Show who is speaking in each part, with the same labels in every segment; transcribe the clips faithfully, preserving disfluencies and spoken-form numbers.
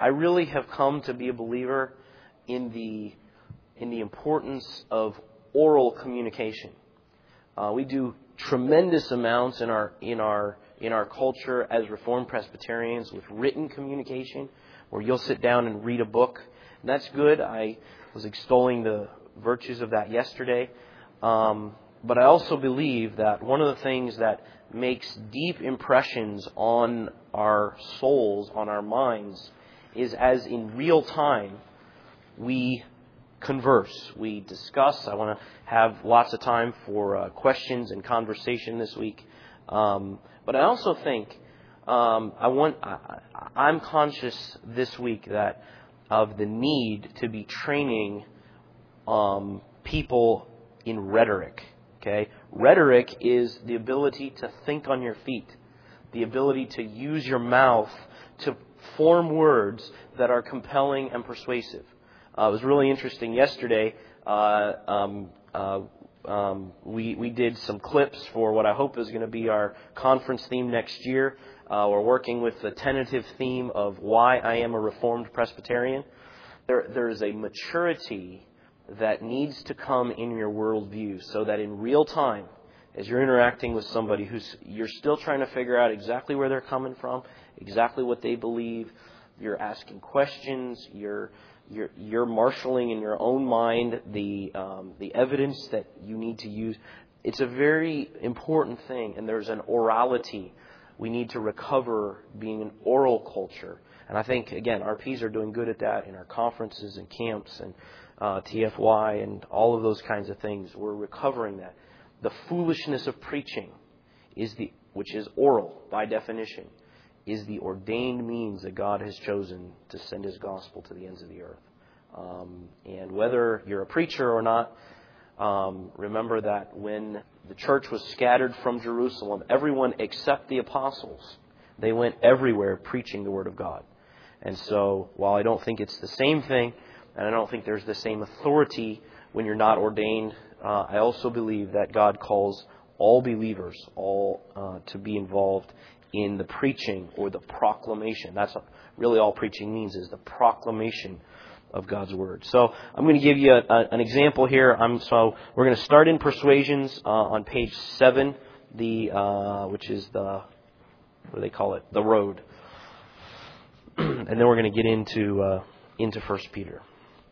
Speaker 1: I really have come to be a believer in the in the importance of oral communication. Uh, we do tremendous amounts in our in our in our culture as Reformed Presbyterians with written communication, where you'll sit down and read a book. And that's good. I was extolling the virtues of that yesterday. Um, but I also believe that one of the things that makes deep impressions on our souls, on our minds, is as in real time we converse, we discuss. I want to have lots of time for uh, questions and conversation this week. Um, but I also think um, I want. I, I'm conscious this week that of the need to be training um, people in rhetoric. Okay, rhetoric is the ability to think on your feet, the ability to use your mouth to form words that are compelling and persuasive. Uh, it was really interesting yesterday. Uh, um, uh, um, we we did some clips for what I hope is going to be our conference theme next year. Uh, we're working with the tentative theme of why I am a Reformed Presbyterian. There there is a maturity that needs to come in your worldview, so that in real time, as you're interacting with somebody who's you're still trying to figure out exactly where they're coming from, exactly what they believe, you're asking questions, you're You're, you're marshaling in your own mind the um, the evidence that you need to use. It's a very important thing, and there's an orality. We need to recover being an oral culture. And I think, again, R Ps are doing good at that in our conferences and camps and uh, T F Y and all of those kinds of things. We're recovering that. The foolishness of preaching, is the which is oral by definition, is the ordained means that God has chosen to send His gospel to the ends of the earth. Um, and whether you're a preacher or not, um, remember that when the church was scattered from Jerusalem, everyone except the apostles, they went everywhere preaching the Word of God. And so, while I don't think it's the same thing, and I don't think there's the same authority when you're not ordained, uh, I also believe that God calls all believers all uh, to be involved in the preaching or the proclamation. That's really all preaching means, is the proclamation of God's Word. So I'm going to give you a, a, an example here. I'm, so we're going to start in Persuasions uh, on page seven, the uh, which is the, what do they call it? The road. And then we're going to get into uh, into First Peter.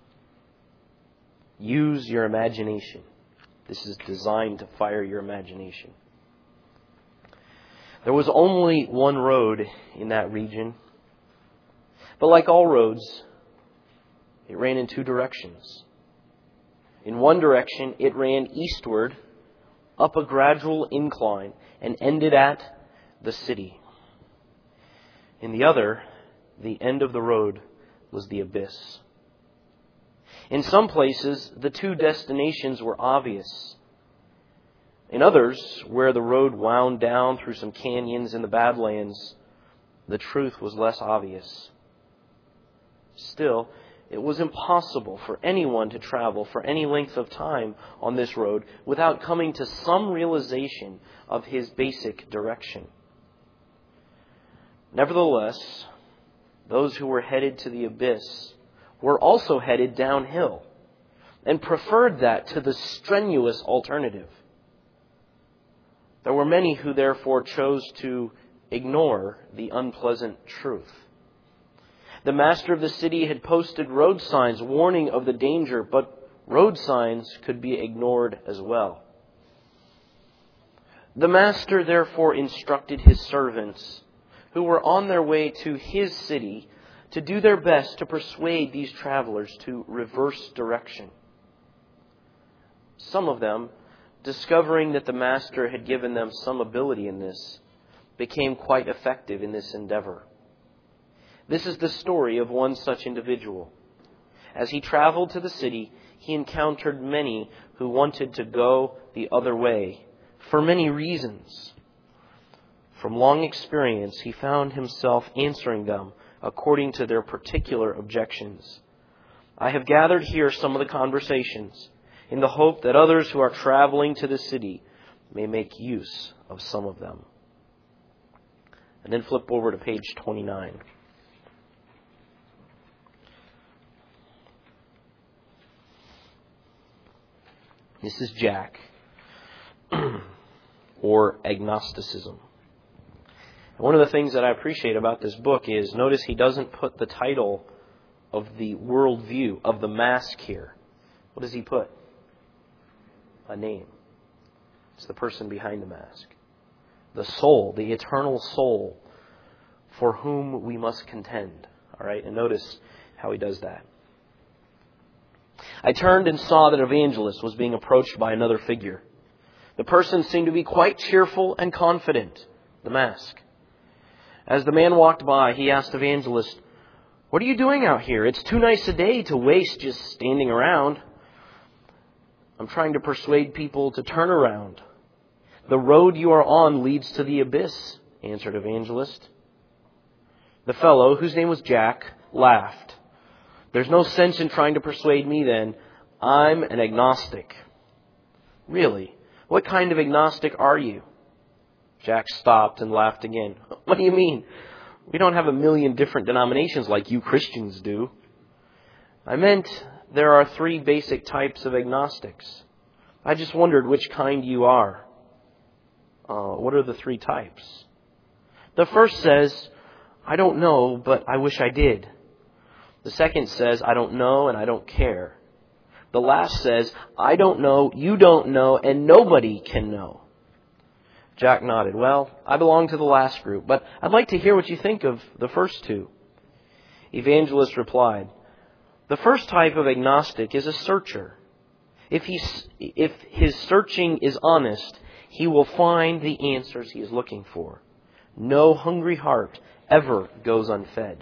Speaker 1: Use your imagination. This is designed to fire your imagination. There was only one road in that region, but like all roads, it ran in two directions. In one direction, it ran eastward, up a gradual incline, and ended at the city. In the other, the end of the road was the abyss. In some places, the two destinations were obvious. In others, where the road wound down through some canyons in the Badlands, the truth was less obvious. Still, it was impossible for anyone to travel for any length of time on this road without coming to some realization of his basic direction. Nevertheless, those who were headed to the abyss were also headed downhill and preferred that to the strenuous alternative. There were many who therefore chose to ignore the unpleasant truth. The master of the city had posted road signs warning of the danger, but road signs could be ignored as well. The master therefore instructed his servants, who were on their way to his city, to do their best to persuade these travelers to reverse direction. Some of them, discovering that the master had given them some ability in this, became quite effective in this endeavor. This is the story of one such individual. As he traveled to the city, he encountered many who wanted to go the other way for many reasons. From long experience, he found himself answering them according to their particular objections. I have gathered here some of the conversations in the hope that others who are traveling to the city may make use of some of them. And then flip over to page twenty-nine. This is Jack, or agnosticism. One of the things that I appreciate about this book is, notice he doesn't put the title of the worldview, of the mask here. What does he put? A name. It's the person behind the mask. The soul, the eternal soul, for whom we must contend. All right, and notice how he does that. I turned and saw that Evangelist was being approached by another figure. The person seemed to be quite cheerful and confident. The mask. As the man walked by, he asked Evangelist, "What are you doing out here? It's too nice a day to waste just standing around." "I'm trying to persuade people to turn around. The road you are on leads to the abyss," answered Evangelist. The fellow, whose name was Jack, laughed. "There's no sense in trying to persuade me then. I'm an agnostic." "Really? What kind of agnostic are you?" Jack stopped and laughed again. "What do you mean? We don't have a million different denominations like you Christians do." "I meant there are three basic types of agnostics. I just wondered which kind you are." Uh, what are the three types? "The first says, 'I don't know, but I wish I did.' The second says, 'I don't know and I don't care.' The last says, 'I don't know, you don't know, and nobody can know.'" Jack nodded. "Well, I belong to the last group, but I'd like to hear what you think of the first two." Evangelist replied, "The first type of agnostic is a searcher. If he, if his searching is honest, he will find the answers he is looking for. No hungry heart ever goes unfed."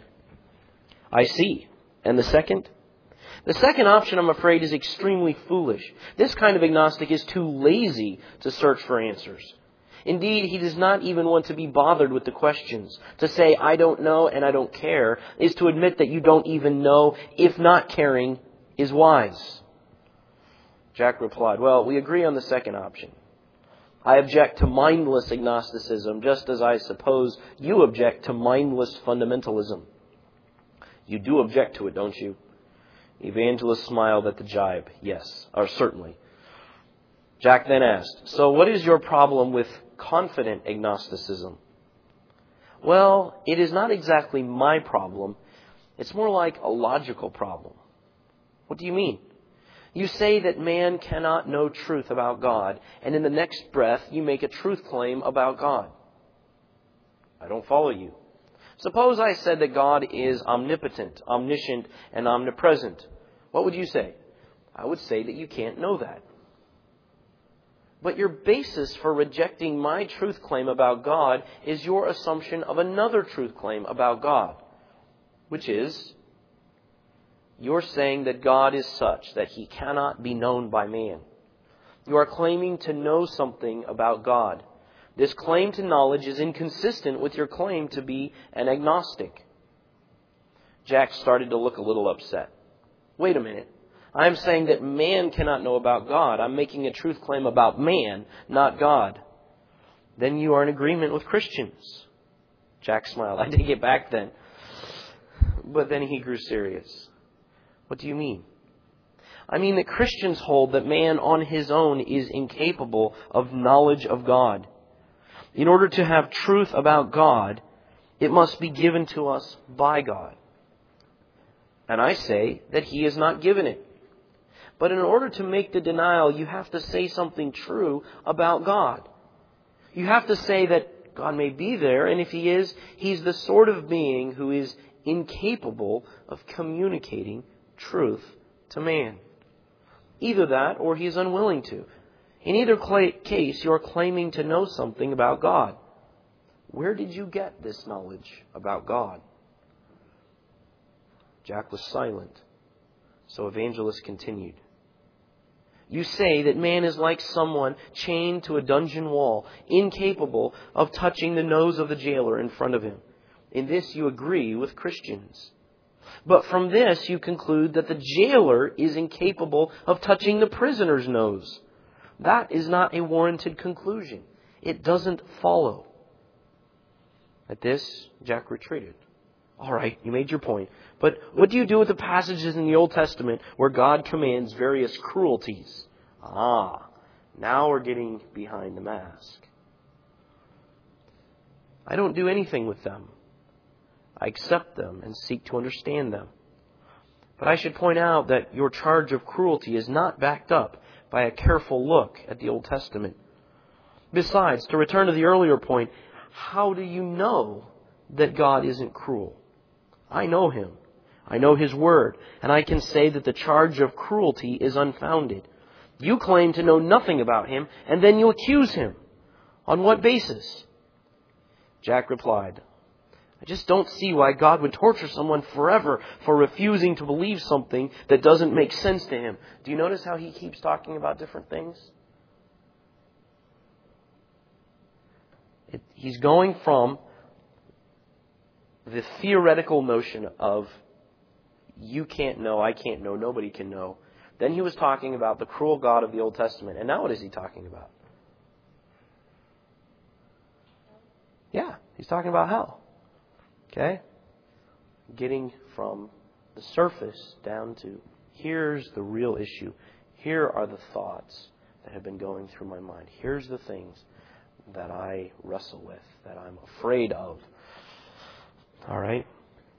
Speaker 1: "I see. And the second?" "The second option, I'm afraid, is extremely foolish. This kind of agnostic is too lazy to search for answers. Indeed, he does not even want to be bothered with the questions. To say, 'I don't know and I don't care,' is to admit that you don't even know if not caring is wise." Jack replied, "Well, we agree on the second option. I object to mindless agnosticism, just as I suppose you object to mindless fundamentalism." "You do object to it, don't you?" Evangelist smiled at the jibe. "Yes, or certainly." Jack then asked, "So what is your problem with confident agnosticism?" "Well, it is not exactly my problem. It's more like a logical problem." "What do you mean?" "You say that man cannot know truth about God, and in the next breath you make a truth claim about God." "I don't follow you." "Suppose I said that God is omnipotent, omniscient, and omnipresent. What would you say?" "I would say that you can't know that." "But your basis for rejecting my truth claim about God is your assumption of another truth claim about God, which is, you're saying that God is such that he cannot be known by man. You are claiming to know something about God. This claim to knowledge is inconsistent with your claim to be an agnostic." Jack started to look a little upset. "Wait a minute. I'm saying that man cannot know about God. I'm making a truth claim about man, not God." "Then you are in agreement with Christians." Jack smiled. "I take it back then." But then he grew serious. "What do you mean?" "I mean that Christians hold that man on his own is incapable of knowledge of God. In order to have truth about God, it must be given to us by God. And I say that he has not given it. But in order to make the denial, you have to say something true about God. You have to say that God may be there, and if he is, he's the sort of being who is incapable of communicating truth to man. Either that, or he is unwilling to. In either case, you are claiming to know something about God. Where did you get this knowledge about God?" Jack was silent, so Evangelist continued. "You say that man is like someone chained to a dungeon wall, incapable of touching the nose of the jailer in front of him. In this you agree with Christians. But from this you conclude that the jailer is incapable of touching the prisoner's nose. That is not a warranted conclusion. It doesn't follow." At this, Jack retreated. "All right, you made your point. But what do you do with the passages in the Old Testament where God commands various cruelties? Ah, now we're getting behind the mask. I don't do anything with them. I accept them and seek to understand them. But I should point out that your charge of cruelty is not backed up by a careful look at the Old Testament. Besides, to return to the earlier point, how do you know that God isn't cruel? I know Him. I know His Word, and I can say that the charge of cruelty is unfounded. You claim to know nothing about Him, and then you accuse Him. On what basis? Jack replied, I just don't see why God would torture someone forever for refusing to believe something that doesn't make sense to him. Do you notice how he keeps talking about different things? It, he's going from the theoretical notion of you can't know, I can't know, nobody can know. Then he was talking about the cruel God of the Old Testament. And now what is he talking about? Yeah, he's talking about hell. Okay? Getting from the surface down to here's the real issue. Here are the thoughts that have been going through my mind. Here's the things that I wrestle with, that I'm afraid of. All right?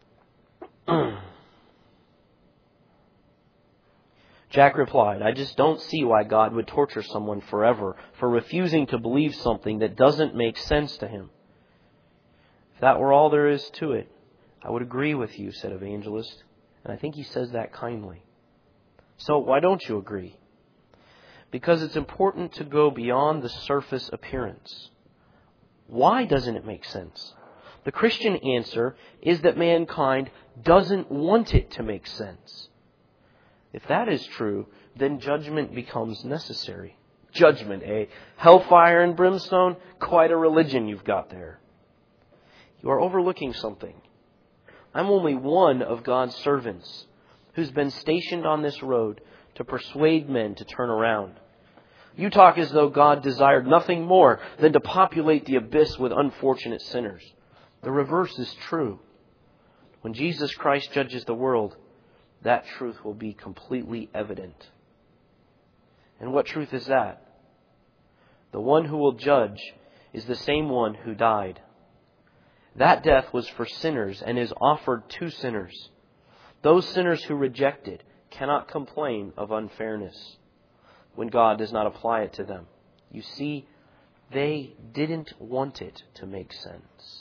Speaker 1: Jack replied, I just don't see why God would torture someone forever for refusing to believe something that doesn't make sense to him. If that were all there is to it, I would agree with you, said Evangelist. And I think he says that kindly. So why don't you agree? Because it's important to go beyond the surface appearance. Why doesn't it make sense? The Christian answer is that mankind doesn't want it to make sense. If that is true, then judgment becomes necessary. Judgment, eh? Hellfire and brimstone? Quite a religion you've got there. You are overlooking something. I'm only one of God's servants who's been stationed on this road to persuade men to turn around. You talk as though God desired nothing more than to populate the abyss with unfortunate sinners. The reverse is true. When Jesus Christ judges the world, that truth will be completely evident. And what truth is that? The one who will judge is the same one who died. That death was for sinners and is offered to sinners. Those sinners who reject it cannot complain of unfairness when God does not apply it to them. You see, they didn't want it to make sense.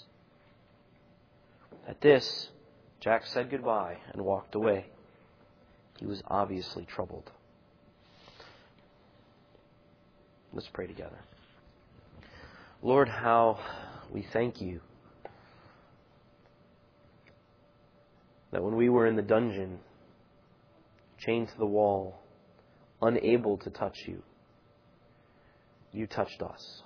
Speaker 1: At this, Jack said goodbye and walked away. He was obviously troubled. Let's pray together. Lord, how we thank you that when we were in the dungeon, chained to the wall, unable to touch you, you touched us.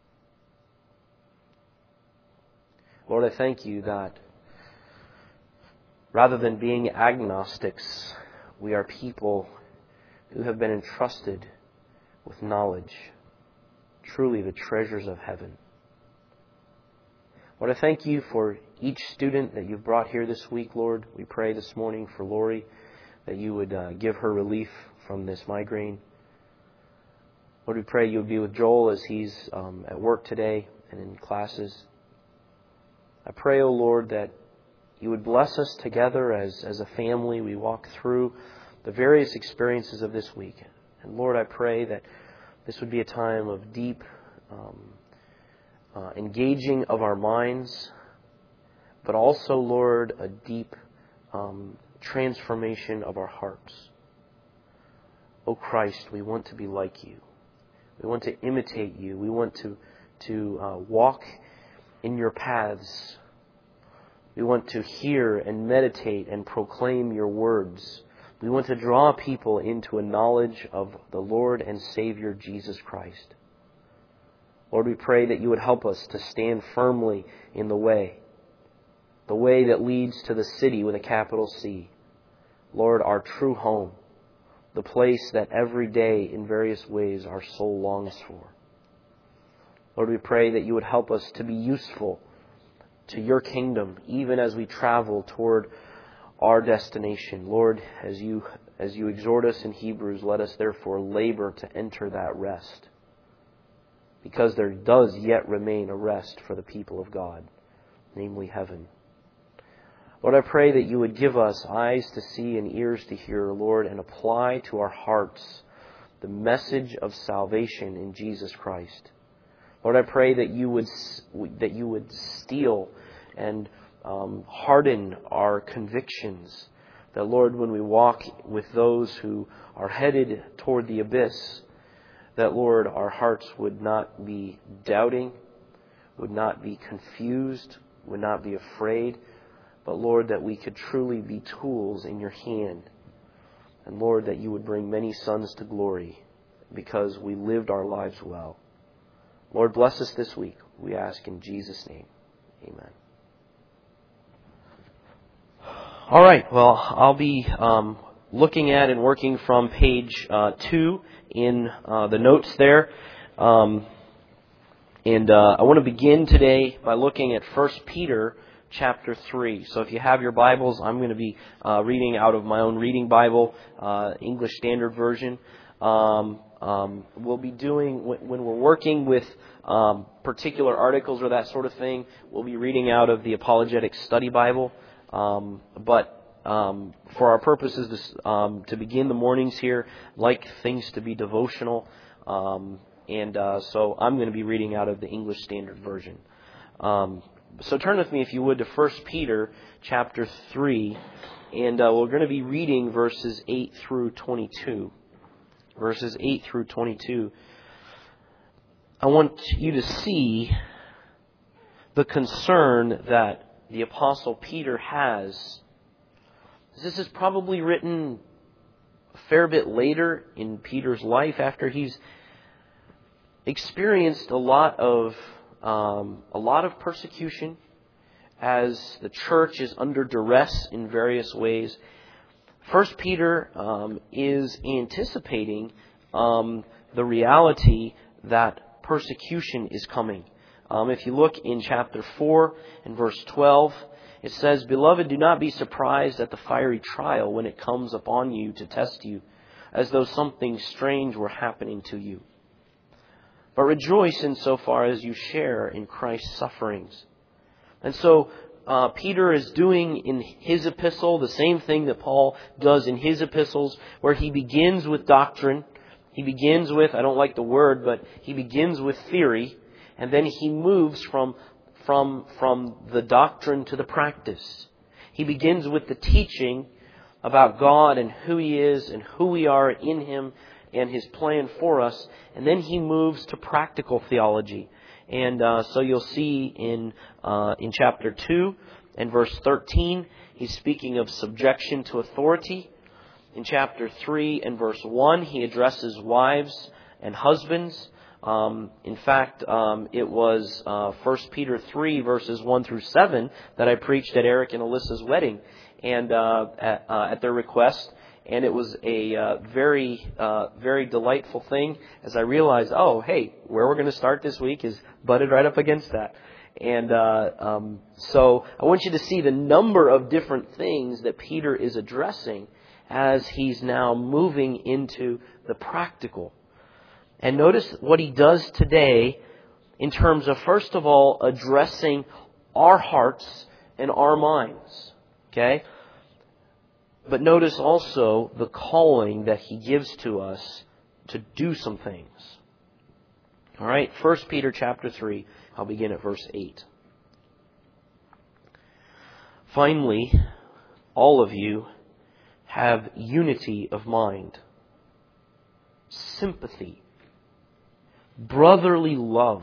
Speaker 1: Lord, I thank you that rather than being agnostics, we are people who have been entrusted with knowledge, truly the treasures of heaven. Lord, I thank you for each student that you've brought here this week, Lord. We pray this morning for Lori that you would uh, give her relief from this migraine. Lord, we pray you would be with Joel as he's um, at work today and in classes. I pray, O Lord, that you would bless us together as, as a family. We walk through the various experiences of this week. And Lord, I pray that this would be a time of deep um, uh, engaging of our minds, but also, Lord, a deep um, transformation of our hearts. O Christ, we want to be like you. We want to imitate you. We want to, to uh, walk in your paths. We want to hear and meditate and proclaim your words. We want to draw people into a knowledge of the Lord and Savior Jesus Christ. Lord, we pray that you would help us to stand firmly in the way, the way that leads to the city with a capital C. Lord, our true home, the place that every day in various ways our soul longs for. Lord, we pray that you would help us to be useful to your kingdom, even as we travel toward our destination. Lord, as you as you exhort us in Hebrews, let us therefore labor to enter that rest, because there does yet remain a rest for the people of God, namely heaven. Lord, I pray that you would give us eyes to see and ears to hear, Lord, and apply to our hearts the message of salvation in Jesus Christ. Lord, I pray that you would that you would steel and um, harden our convictions. That, Lord, when we walk with those who are headed toward the abyss, that, Lord, our hearts would not be doubting, would not be confused, would not be afraid, but, Lord, that we could truly be tools in your hand. And, Lord, that you would bring many sons to glory because we lived our lives well. Lord, bless us this week, we ask in Jesus' name. Amen. All right, well, I'll be um, looking at and working from page uh, two in uh, the notes there. Um, and uh, I want to begin today by looking at First Peter chapter three. So if you have your Bibles, I'm going to be uh, reading out of my own reading Bible, uh, English Standard Version. Um, um, we'll be doing, when, when we're working with um, particular articles or that sort of thing, we'll be reading out of the Apologetic Study Bible. Um, but um, for our purposes, this, um, to begin the mornings here, I'd like things to be devotional. Um, and uh, so I'm going to be reading out of the English Standard Version. Um, so turn with me, if you would, to First Peter chapter three. And uh, we're going to be reading verses eight through twenty-two. Verses eight through twenty-two. I want you to see the concern that the Apostle Peter has. This is probably written a fair bit later in Peter's life, after he's experienced a lot of um, a lot of persecution, as the church is under duress in various ways. First Peter um, is anticipating um, the reality that persecution is coming. Um, if you look in chapter four and verse twelve, it says, "Beloved, do not be surprised at the fiery trial when it comes upon you to test you, as though something strange were happening to you. But rejoice insofar as you share in Christ's sufferings." And so uh, Peter is doing in his epistle the same thing that Paul does in his epistles, where he begins with doctrine. He begins with, I don't like the word, but he begins with theory. And then he moves from, from, from the doctrine to the practice. He begins with the teaching about God and who He is and who we are in Him and His plan for us. And then he moves to practical theology. And uh, so you'll see in uh, in chapter two and verse thirteen, he's speaking of subjection to authority. In chapter three and verse one, he addresses wives and husbands. Um, in fact, um, it was uh, First Peter three, verses one through seven, that I preached at Eric and Alyssa's wedding, and uh, at, uh, at their request. And it was a uh, very, uh, very delightful thing, as I realized, oh, hey, where we're going to start this week is butted right up against that. And uh, um, so I want you to see the number of different things that Peter is addressing as he's now moving into the practical. And notice what he does today in terms of, first of all, addressing our hearts and our minds. Okay? But notice also the calling that he gives to us to do some things. All right, First Peter chapter three, I'll begin at verse eight. "Finally, all of you have unity of mind, sympathy, brotherly love,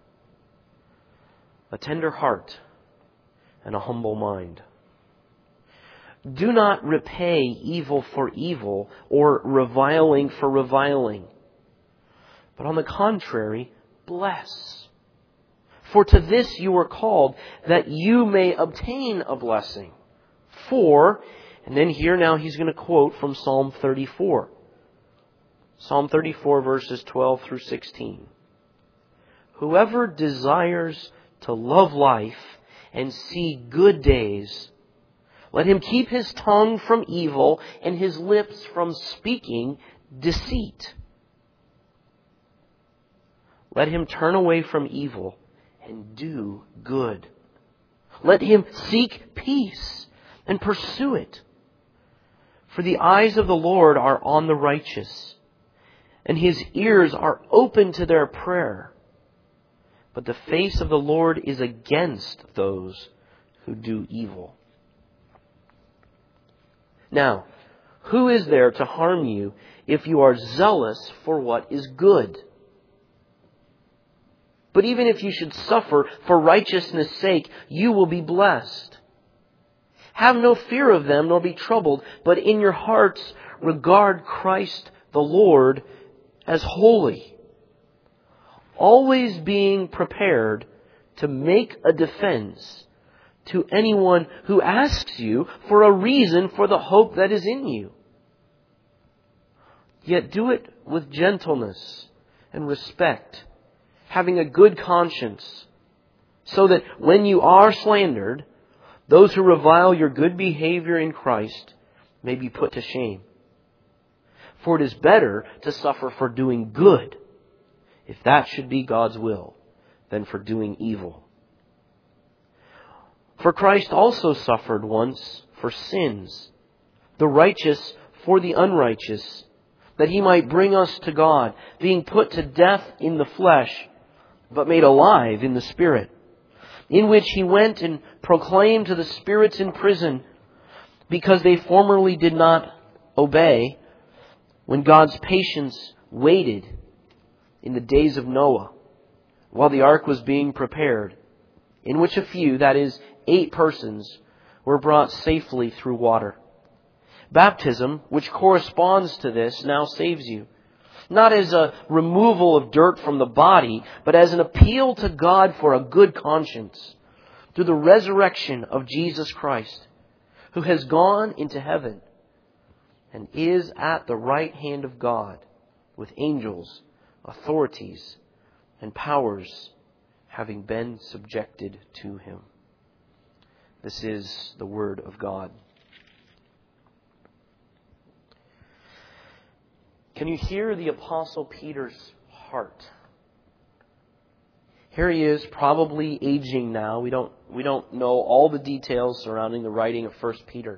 Speaker 1: a tender heart, and a humble mind. Do not repay evil for evil or reviling for reviling, but on the contrary, bless. For to this you were called, that you may obtain a blessing. For," and then here now he's going to quote from Psalm thirty-four. Psalm thirty-four, verses twelve through sixteen. "Whoever desires to love life and see good days, Let him keep his tongue from evil and his lips from speaking deceit. Let him turn away from evil and do good. Let him seek peace and pursue it. For the eyes of the Lord are on the righteous, and his ears are open to their prayer. But the face of the Lord is against those who do evil. Now, who is there to harm you if you are zealous for what is good? But even if you should suffer for righteousness' sake, you will be blessed. Have no fear of them, nor be troubled, but in your hearts regard Christ the Lord as holy, always being prepared to make a defense to anyone who asks you for a reason for the hope that is in you. Yet do it with gentleness and respect, having a good conscience, so that when you are slandered, those who revile your good behavior in Christ may be put to shame. For it is better to suffer for doing good, if that should be God's will, than for doing evil. For Christ also suffered once for sins, the righteous for the unrighteous, that he might bring us to God, being put to death in the flesh, but made alive in the Spirit, in which he went and proclaimed to the spirits in prison, because they formerly did not obey, when God's patience waited in the days of Noah, while the ark was being prepared, in which a few, that is, eight persons, were brought safely through water. Baptism, which corresponds to this, now saves you, not as a removal of dirt from the body, but as an appeal to God for a good conscience, through the resurrection of Jesus Christ, who has gone into heaven and is at the right hand of God, with angels, authorities, and powers having been subjected to him. This is the word of God. Can you hear the Apostle Peter's heart? Here he is, probably aging now. We don't, we don't know all the details surrounding the writing of First Peter.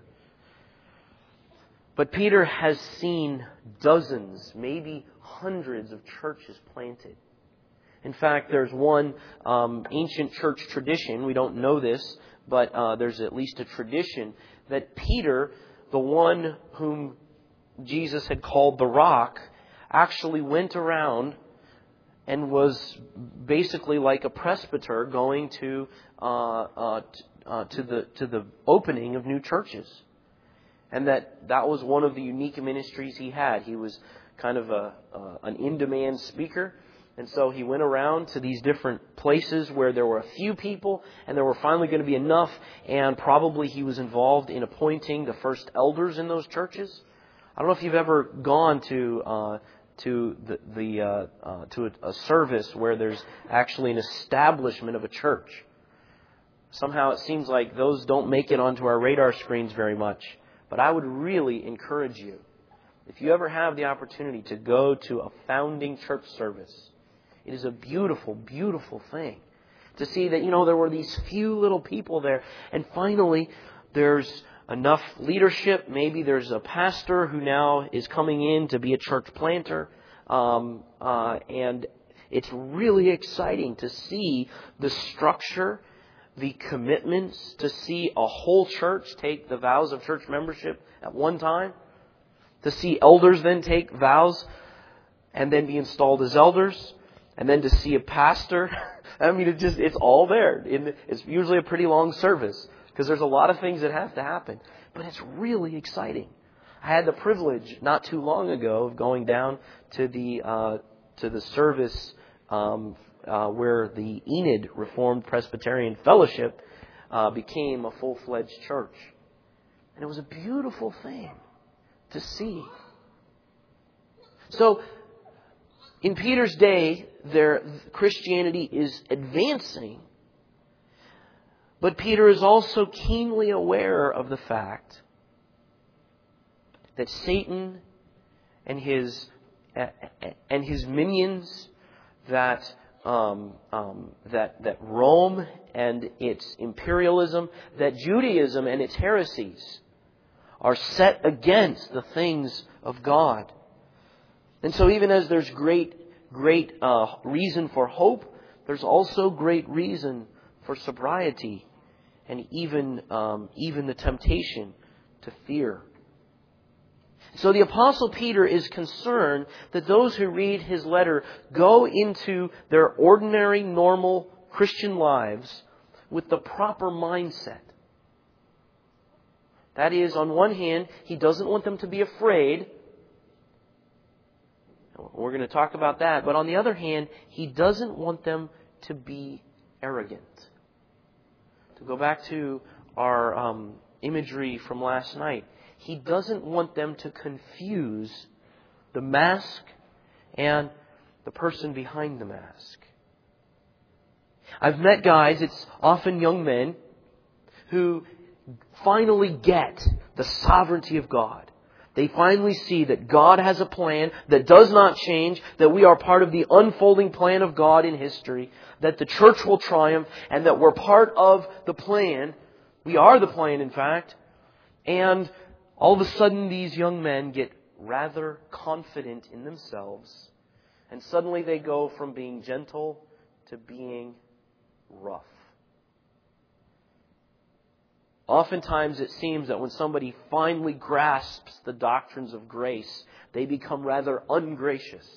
Speaker 1: But Peter has seen dozens, maybe hundreds of churches planted. In fact, there's one um, ancient church tradition, we don't know this, but uh, there's at least a tradition that Peter, the one whom Jesus had called the Rock, actually went around and was basically like a presbyter going to uh, uh, t- uh, to the to the opening of new churches, and that that was one of the unique ministries he had. He was kind of a uh, an in-demand speaker. And so he went around to these different places where there were a few people and there were finally going to be enough. And probably he was involved in appointing the first elders in those churches. I don't know if you've ever gone to uh, to the, the uh, uh, to a, a service where there's actually an establishment of a church. Somehow it seems like those don't make it onto our radar screens very much. But I would really encourage you, if you ever have the opportunity to go to a founding church service, it is a beautiful, beautiful thing to see that, you know, there were these few little people there. And finally, there's enough leadership. Maybe there's a pastor who now is coming in to be a church planter. Um, uh, and it's really exciting to see the structure, the commitments, to see a whole church take the vows of church membership at one time. To see elders then take vows and then be installed as elders. And then to see a pastor, I mean, it just, it's all there. It's usually a pretty long service because there's a lot of things that have to happen. But it's really exciting. I had the privilege not too long ago of going down to the uh, to the service um, uh, where the Enid Reformed Presbyterian Fellowship uh, became a full-fledged church. And it was a beautiful thing to see. So, in Peter's day, there Christianity is advancing, But Peter is also keenly aware of the fact that Satan and his and his minions, that um, um, that that Rome and its imperialism, that Judaism and its heresies are set against the things of God. And so, even as there's great great uh, reason for hope, there's also great reason for sobriety, and even um, even the temptation to fear. So the Apostle Peter is concerned that those who read his letter go into their ordinary, normal Christian lives with the proper mindset. That is, on one hand, he doesn't want them to be afraid. We're going to talk about that. But on the other hand, he doesn't want them to be arrogant. To go back to our um, imagery from last night, he doesn't want them to confuse the mask and the person behind the mask. I've met guys, it's often young men, who finally get the sovereignty of God. They finally see that God has a plan that does not change, that we are part of the unfolding plan of God in history, that the church will triumph, and that we're part of the plan. We are the plan, in fact. And all of a sudden, these young men get rather confident in themselves, and suddenly they go from being gentle to being rough. Oftentimes it seems that when somebody finally grasps the doctrines of grace, they become rather ungracious.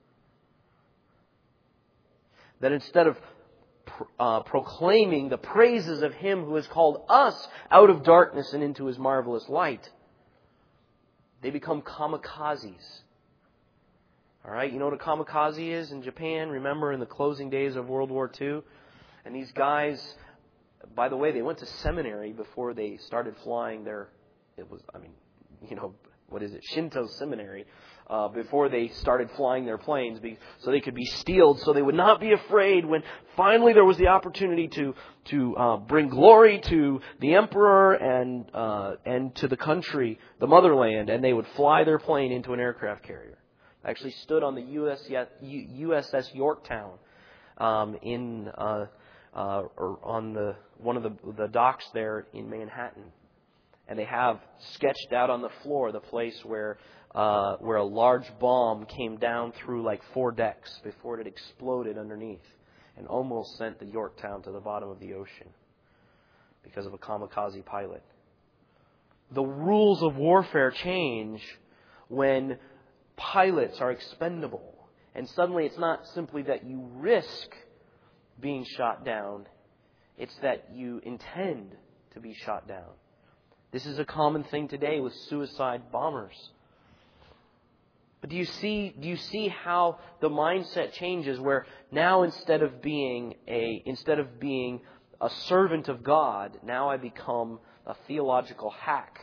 Speaker 1: That instead of uh, proclaiming the praises of Him who has called us out of darkness and into His marvelous light, they become kamikazes. All right, you know what a kamikaze is in Japan? Remember in the closing days of World War Two? And these guys, by the way, they went to seminary before they started flying their, it was, I mean, you know, what is it, Shinto seminary, uh, before they started flying their planes, so they could be steeled, so they would not be afraid when finally there was the opportunity to to uh, bring glory to the emperor and uh, and to the country, the motherland, and they would fly their plane into an aircraft carrier. I actually stood on the U S U S S Yorktown um, in uh, uh, or on the one of the the docks there in Manhattan. And they have sketched out on the floor the place where uh, where a large bomb came down through like four decks before it had exploded underneath and almost sent the Yorktown to the bottom of the ocean because of a kamikaze pilot. The rules of warfare change when pilots are expendable. And suddenly it's not simply that you risk being shot down, it's that you intend to be shot down. This is a common thing today with suicide bombers. But do you see do you see how the mindset changes, where now instead of being a instead of being a servant of God, now I become a theological hack.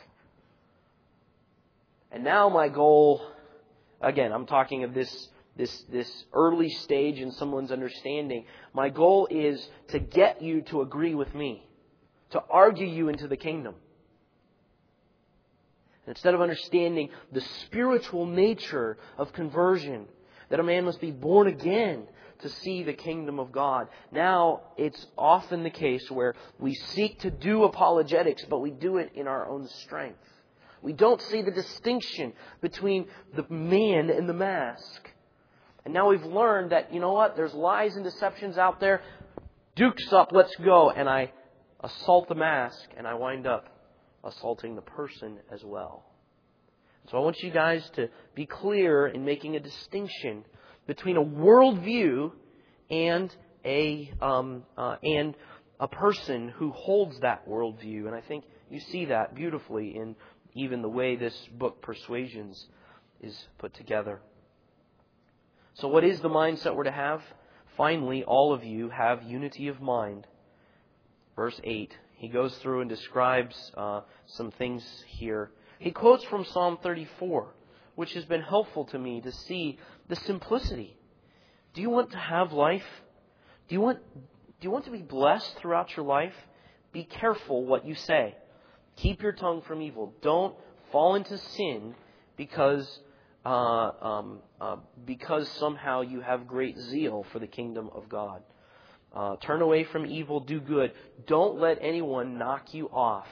Speaker 1: And now my goal, again, I'm talking of this this this early stage in someone's understanding. My goal is to get you to agree with me, to argue you into the kingdom. Instead of understanding the spiritual nature of conversion, that a man must be born again to see the kingdom of God. Now, it's often the case where we seek to do apologetics, but we do it in our own strength. We don't see the distinction between the man and the mask. And now we've learned that, you know what, there's lies and deceptions out there. Dukes up, let's go. And I assault the mask, and I wind up assaulting the person as well. So I want you guys to be clear in making a distinction between a worldview and a um, uh, and a person who holds that worldview. And I think you see that beautifully in even the way this book, Persuasions, is put together. So what is the mindset we're to have? Finally, all of you have unity of mind. Verse eight. He goes through and describes uh, some things here. He quotes from Psalm thirty-four, which has been helpful to me to see the simplicity. Do you want to have life? Do you want, do you want to be blessed throughout your life? be careful what you say. Keep your tongue from evil. Don't fall into sin because uh, um, uh, because somehow you have great zeal for the kingdom of God. Uh, turn away from evil, do good. Don't let anyone knock you off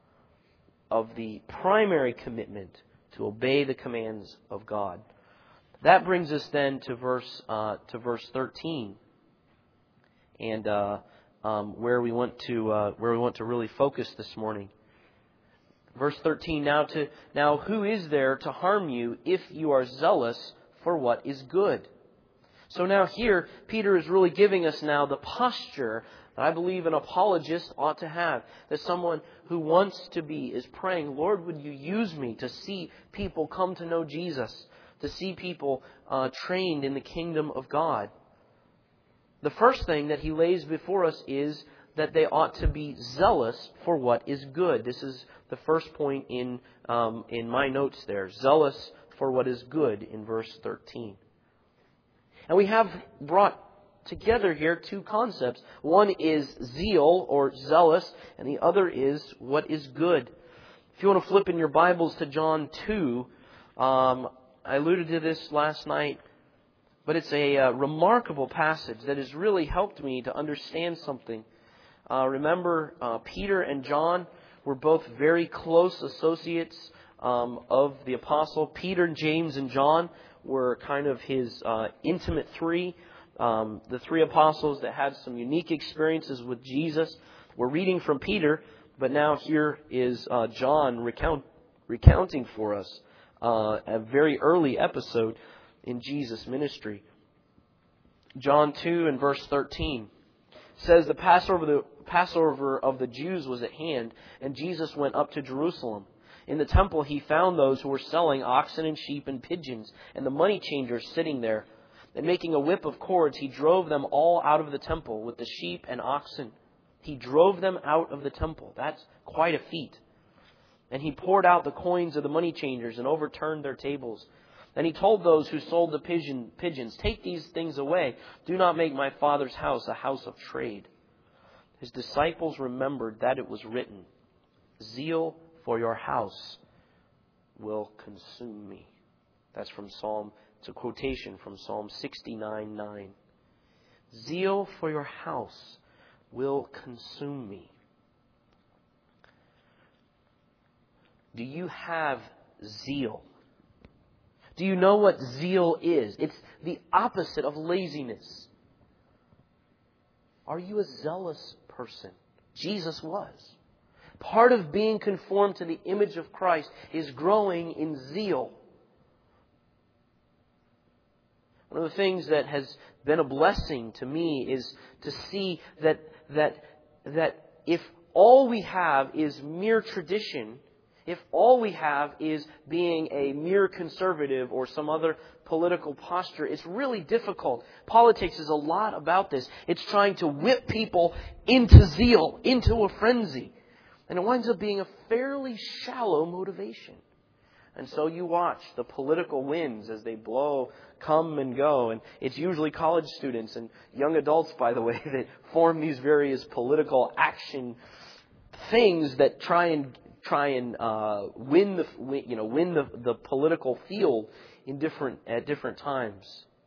Speaker 1: of the primary commitment to obey the commands of God. That brings us then to verse uh, to verse thirteen, and uh, um, where we want to uh, where we want to really focus this morning. Verse thirteen. Now to now who is there to harm you if you are zealous for what is good? So now here Peter is really giving us now the posture that I believe an apologist ought to have. That someone who wants to be is praying, Lord, would you use me to see people come to know Jesus, to see people uh, trained in the kingdom of God. The first thing that he lays before us is that they ought to be zealous for what is good. This is the first point in um, in my notes there. Zealous for what is good in verse thirteen. And we have brought together here two concepts. One is zeal or zealous, and the other is what is good. If you want to flip in your Bibles to John two, um, I alluded to this last night, but it's a uh, remarkable passage that has really helped me to understand something. Uh, remember, uh, Peter and John were both very close associates um, of the apostle. Peter, James, and John were kind of his uh, intimate three. Um, the three apostles that had some unique experiences with Jesus. We're reading from Peter, but now here is uh, John recount, recounting for us uh, a very early episode in Jesus' ministry. John two and verse thirteen says, the Passover, the Passover of the Jews was at hand, and Jesus went up to Jerusalem. In the temple he found those who were selling oxen and sheep and pigeons, and the money changers sitting there. And making a whip of cords, he drove them all out of the temple with the sheep and oxen. He drove them out of the temple. That's quite a feat. And he poured out the coins of the money changers and overturned their tables. And he told those who sold the pigeon, pigeons, take these things away. Do not make my Father's house a house of trade. His disciples remembered that it was written, zeal for your house will consume me. That's from Psalm, it's a quotation from Psalm sixty-nine nine. Zeal for your house will consume me. Do you have zeal? Do you know what zeal is? It's the opposite of laziness. Are you a zealous person? Jesus was. Part of being conformed to the image of Christ is growing in zeal. One of the things that has been a blessing to me is to see that that that if all we have is mere tradition, if all we have is being a mere conservative or some other political posture, it's really difficult. Politics is a lot about this. It's trying to whip people into zeal, into a frenzy. And it winds up being a fairly shallow motivation. And so you watch the political winds as they blow, come and go. And it's usually college students and young adults, by the way, that form these various political action things that try and try and uh, win the you know win the, the political field in different at different times.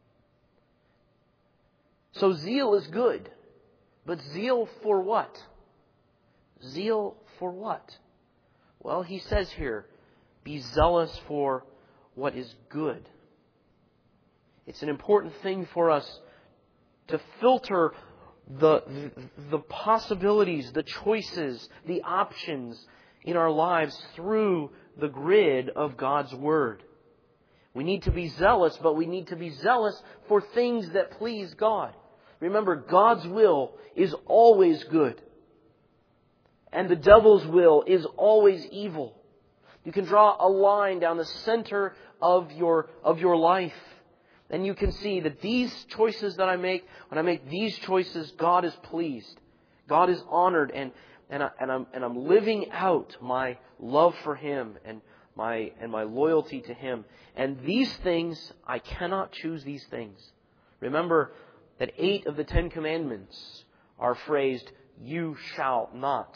Speaker 1: So zeal is good, but zeal for what? Zeal for what? Well, he says here, be zealous for what is good. It's an important thing for us to filter the, the, the possibilities, the choices, the options in our lives through the grid of God's Word. We need to be zealous, but we need to be zealous for things that please God. Remember, God's will is always good. And the devil's will is always evil. You can draw a line down the center of your of your life. And you can see that these choices that I make, when I make these choices, God is pleased. God is honored, and and, I, and I'm and I'm living out my love for Him and my and my loyalty to Him. And these things, I cannot choose these things. Remember that eight of the Ten Commandments are phrased, you shall not.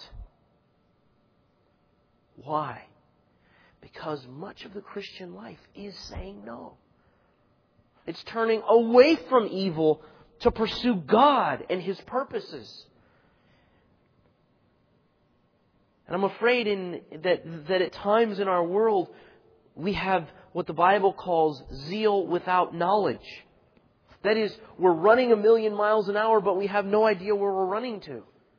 Speaker 1: Why? Because much of the Christian life is saying no. It's turning away from evil to pursue God and His purposes. And I'm afraid in, that, that at times in our world we have what the Bible calls zeal without knowledge. That is, we're running a million miles an hour, but we have no idea where we're running to.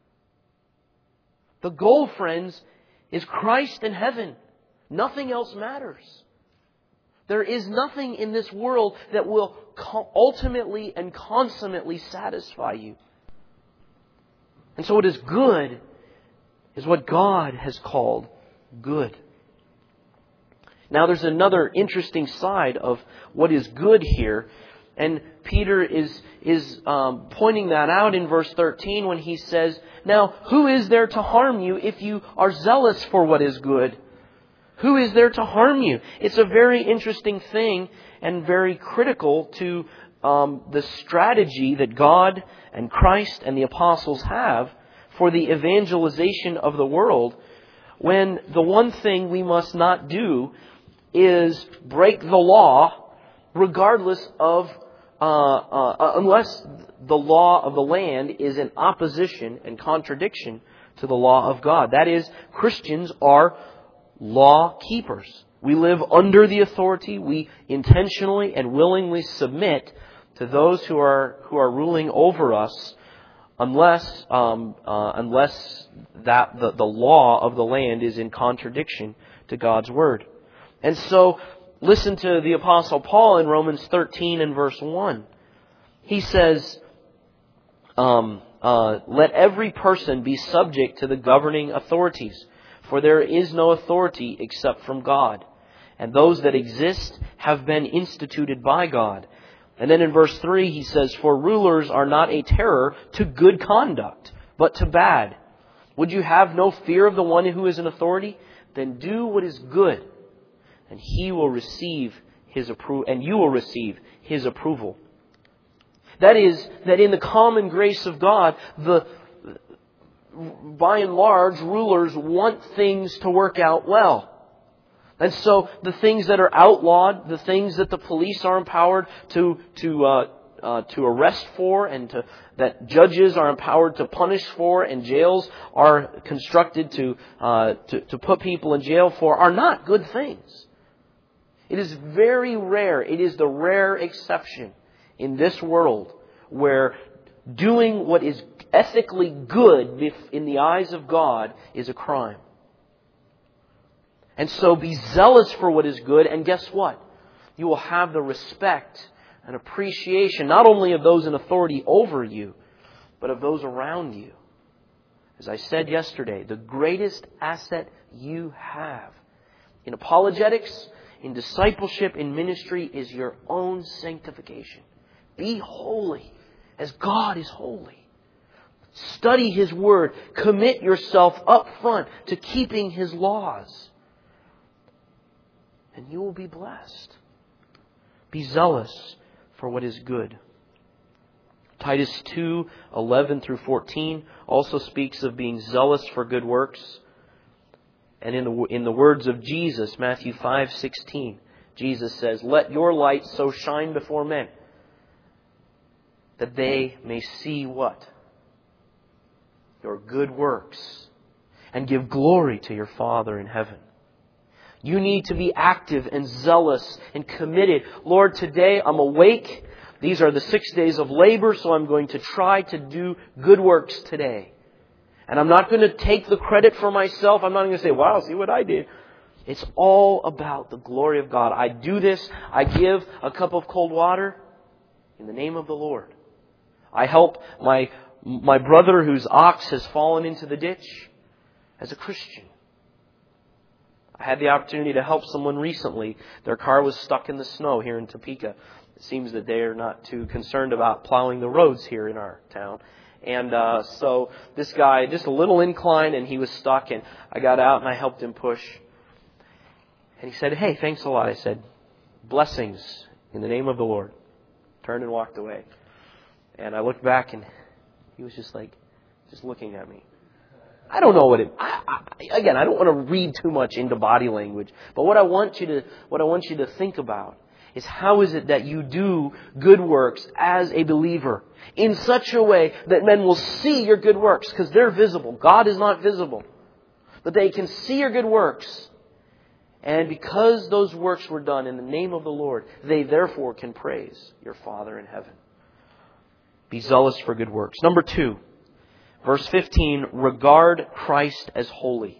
Speaker 1: The goal, friends, is Christ in heaven. Nothing else matters. There is nothing in this world that will ultimately and consummately satisfy you. And so what is good is what God has called good. Now there's another interesting side of what is good here. And Peter is, is um, pointing that out in verse thirteen when he says, "Now who is there to harm you if you are zealous for what is good?" Who is there to harm you? It's a very interesting thing and very critical to um, the strategy that God and Christ and the apostles have for the evangelization of the world, when the one thing we must not do is break the law, regardless of, uh, uh, unless the law of the land is in opposition and contradiction to the law of God. That is, Christians are law keepers. We live under the authority. We intentionally and willingly submit to those who are who are ruling over us, unless um, uh, unless that the, the law of the land is in contradiction to God's word. And so, listen to the Apostle Paul in Romans thirteen and verse one. He says, um, uh, "Let every person be subject to the governing authorities. For there is no authority except from God. And those that exist have been instituted by God." And then in verse three he says, "For rulers are not a terror to good conduct, but to bad. Would you have no fear of the one who is in authority? Then do what is good, and he will receive his appro- and you will receive his approval." That is, that in the common grace of God, the by and large, rulers want things to work out well. And so the things that are outlawed, the things that the police are empowered to to uh, uh, to arrest for, and to, that judges are empowered to punish for, and jails are constructed to, uh, to to put people in jail for, are not good things. It is very rare. It is the rare exception in this world where doing what is ethically good in the eyes of God is a crime. And so be zealous for what is good, and guess what? You will have the respect and appreciation not only of those in authority over you, but of those around you. As I said yesterday, the greatest asset you have in apologetics, in discipleship, in ministry is your own sanctification. Be holy as God is holy. Study His Word. Commit yourself up front to keeping His laws. And you will be blessed. Be zealous for what is good. Titus two, eleven through fourteen also speaks of being zealous for good works. And in the, in the words of Jesus, Matthew five sixteen, Jesus says, "Let your light so shine before men that they may see" what? "Your good works, and give glory to your Father in heaven." You need to be active and zealous and committed. Lord, today I'm awake. These are the six days of labor, so I'm going to try to do good works today. And I'm not going to take the credit for myself. I'm not going to say, "Wow, see what I did." It's all about the glory of God. I do this. I give a cup of cold water in the name of the Lord. I help my my brother whose ox has fallen into the ditch as a Christian. I had the opportunity to help someone recently. Their car was stuck in the snow here in Topeka. It seems that they are not too concerned about plowing the roads here in our town. And uh, so this guy, just a little incline, and he was stuck. And I got out and I helped him push. And he said, "Hey, thanks a lot." I said, "Blessings in the name of the Lord." Turned and walked away. And I looked back and he was just like, just looking at me. I don't know what it. I, I, again, I don't want to read too much into body language, but what I want you to what I want you to think about is how is it that you do good works as a believer in such a way that men will see your good works, because they're visible. God is not visible, but they can see your good works, and because those works were done in the name of the Lord, they therefore can praise your Father in heaven. Be zealous for good works. Number two. Verse fifteen, regard Christ as holy.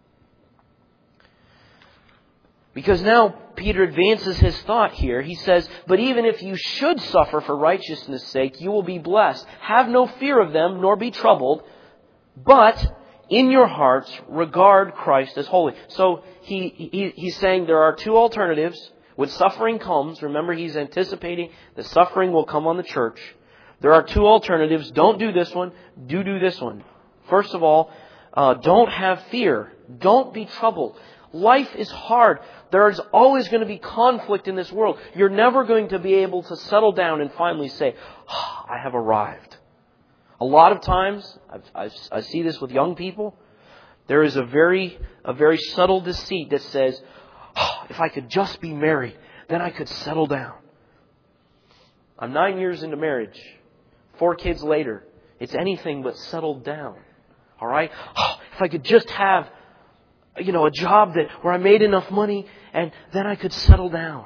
Speaker 1: Because now Peter advances his thought here. He says, but even if you should suffer for righteousness' sake, you will be blessed. Have no fear of them, nor be troubled, but in your hearts regard Christ as holy. So he, he he's saying there are two alternatives. When suffering comes, remember he's anticipating the suffering will come on the church. There are two alternatives. Don't do this one. Do do this one. First of all, uh, don't have fear. Don't be troubled. Life is hard. There is always going to be conflict in this world. You're never going to be able to settle down and finally say, oh, I have arrived. A lot of times, I've, I've, I see this with young people. There is a very, a very subtle deceit that says, oh, if I could just be married, then I could settle down. I'm nine years into marriage. Four kids later, it's anything but settled down. All right? Oh, if I could just have, you know, a job that where I made enough money, and then I could settle down.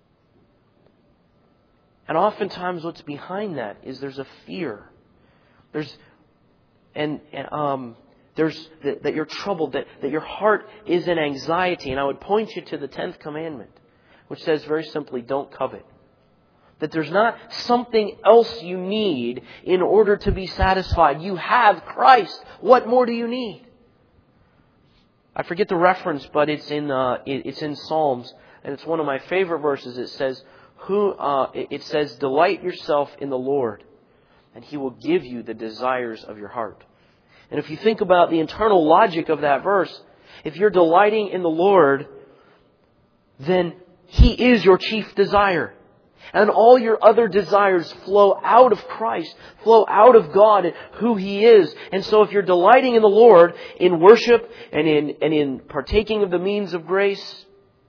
Speaker 1: And oftentimes, what's behind that is there's a fear. There's and, and um, there's that, that you're troubled, that that your heart is in anxiety. And I would point you to the tenth commandment, which says very simply, don't covet. That there's not something else you need in order to be satisfied. You have Christ. What more do you need? I forget the reference, but it's in uh, it's in Psalms, and it's one of my favorite verses. It says, "Who?" Uh, it says, "Delight yourself in the Lord, and He will give you the desires of your heart." And if you think about the internal logic of that verse, if you're delighting in the Lord, then He is your chief desire. And all your other desires flow out of Christ, flow out of God and who He is. And so if you're delighting in the Lord, in worship and in, and in partaking of the means of grace,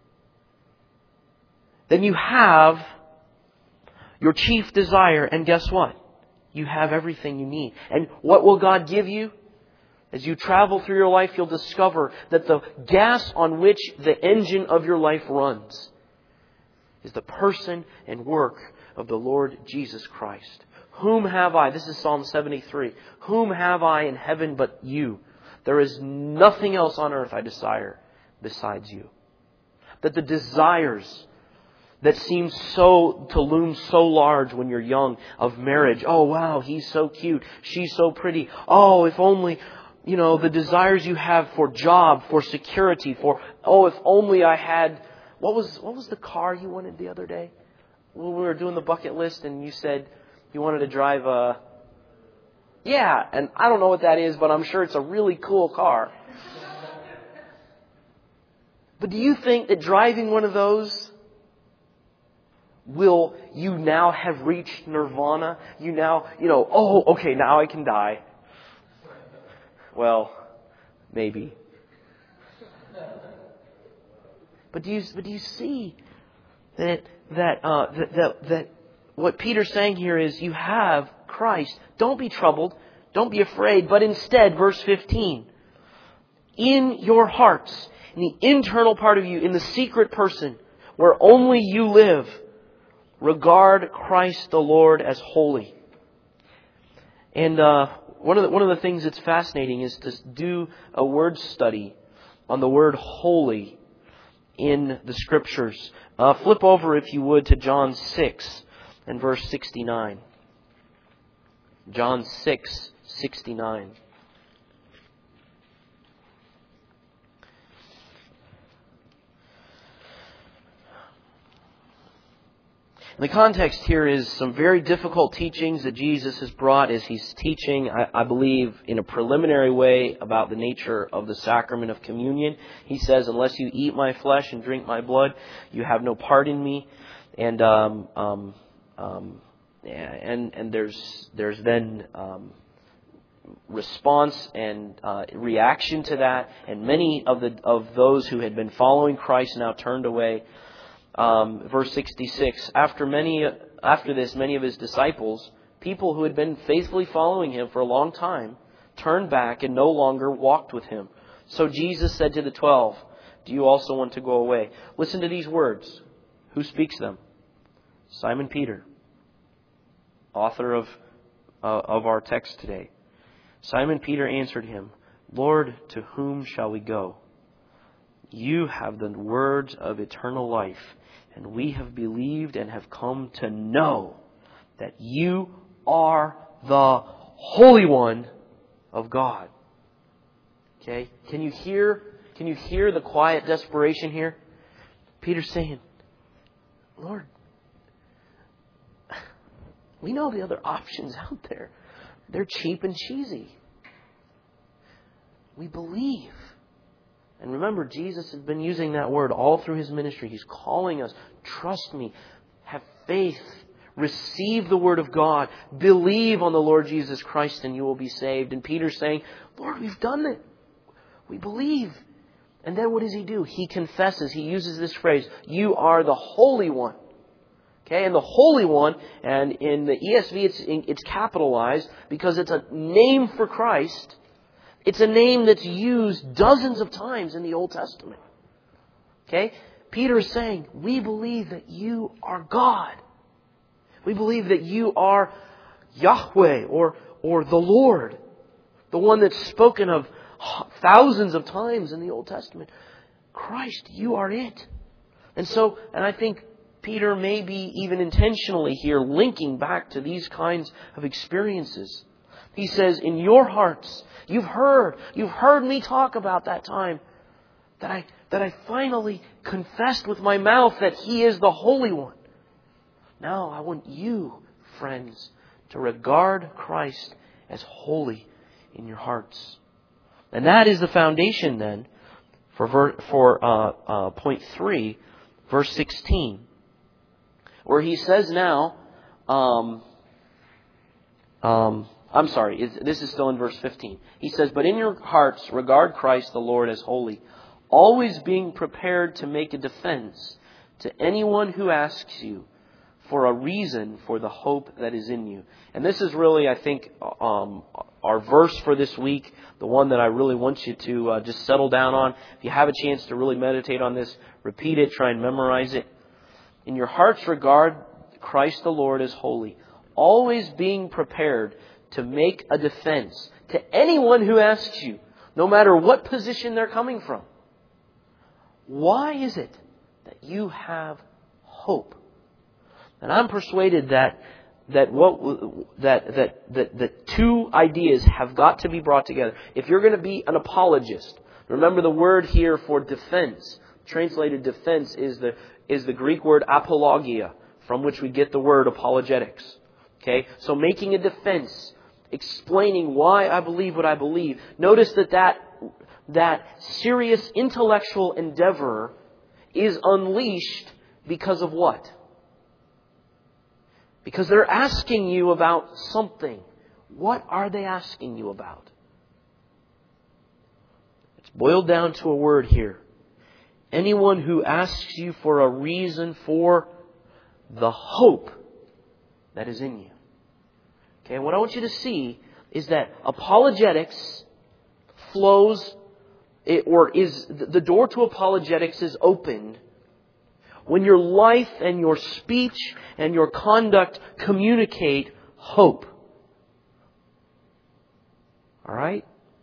Speaker 1: then you have your chief desire. And guess what? You have everything you need. And what will God give you? As you travel through your life, you'll discover that the gas on which the engine of your life runs is the person and work of the Lord Jesus Christ. Whom have I? This is Psalm seventy-three. Whom have I in heaven but you? There is nothing else on earth I desire besides you. That the desires that seem so to loom so large when you're young of marriage. Oh, wow, he's so cute. She's so pretty. Oh, if only, you know, the desires you have for job, for security, for, oh, if only I had... What was what was the car you wanted the other day? When we were doing the bucket list and you said you wanted to drive a... Yeah, and I don't know what that is, but I'm sure it's a really cool car. But do you think that driving one of those will you now have reached nirvana? You now, you know, oh, okay, now I can die. Well, maybe. But do you, but do you see that that, uh, that that that what Peter's saying here is you have Christ. Don't be troubled. Don't be afraid. But instead, verse fifteen, in your hearts, in the internal part of you, in the secret person, where only you live, regard Christ the Lord as holy. And uh, one of the, one of the things that's fascinating is to do a word study on the word holy in the Scriptures. Uh, flip over, if you would, to John six and verse sixty-nine. John six, sixty-nine. The context here is some very difficult teachings that Jesus has brought as He's teaching, I, I believe, in a preliminary way about the nature of the sacrament of communion. He says, unless you eat my flesh and drink my blood, you have no part in me. And um, um, um, and and there's there's then um, response and uh, reaction to that, and many of the of those who had been following Christ now turned away. Um, verse sixty-six, after many after this, many of his disciples, people who had been faithfully following him for a long time, turned back and no longer walked with him. So Jesus said to the twelve, do you also want to go away? Listen to these words. Who speaks them? Simon Peter, author of uh, of our text today. Simon Peter answered him, Lord, to whom shall we go? You have the words of eternal life, and we have believed and have come to know that you are the Holy One of God. Okay? Can you hear, can you hear the quiet desperation here? Peter's saying, Lord, we know the other options out there. They're cheap and cheesy. We believe. And remember, Jesus has been using that word all through His ministry. He's calling us, trust me, have faith, receive the Word of God, believe on the Lord Jesus Christ and you will be saved. And Peter's saying, Lord, we've done it. We believe. And then what does he do? He confesses. He uses this phrase, you are the Holy One. Okay, and the Holy One, and in the E S V it's, it's capitalized because it's a name for Christ. It's a name that's used dozens of times in the Old Testament. Okay? Peter is saying, we believe that you are God. We believe that you are Yahweh or, or the Lord. The one that's spoken of thousands of times in the Old Testament. Christ, you are it. And so, and I think Peter may be even intentionally here linking back to these kinds of experiences. He says, in your hearts, you've heard, you've heard me talk about that time that I, that I finally confessed with my mouth that He is the Holy One. Now I want you, friends, to regard Christ as holy in your hearts. And that is the foundation then for, ver, for uh, uh, point three, verse sixteen, where he says now, um, um, I'm sorry, this is still in verse fifteen. He says, but in your hearts regard Christ the Lord as holy, always being prepared to make a defense to anyone who asks you for a reason for the hope that is in you. And this is really, I think, um, our verse for this week, the one that I really want you to uh, just settle down on. If you have a chance to really meditate on this, repeat it, try and memorize it. In your hearts regard Christ the Lord as holy, always being prepared to make a defense to anyone who asks you, no matter what position they're coming from. Why is it that you have hope? And I'm persuaded that that what that that that that two ideas have got to be brought together. If you're going to be an apologist, remember the word here for defense, translated defense, is the is the Greek word apologia, from which we get the word apologetics. Okay, so making a defense, explaining why I believe what I believe. Notice that that that serious intellectual endeavor is unleashed because of what? Because they're asking you about something. What are they asking you about? It's boiled down to a word here. Anyone who asks you for a reason for the hope that is in you. Okay, and what I want you to see is that apologetics flows, or is the door to apologetics is opened when your life and your speech and your conduct communicate hope. All right?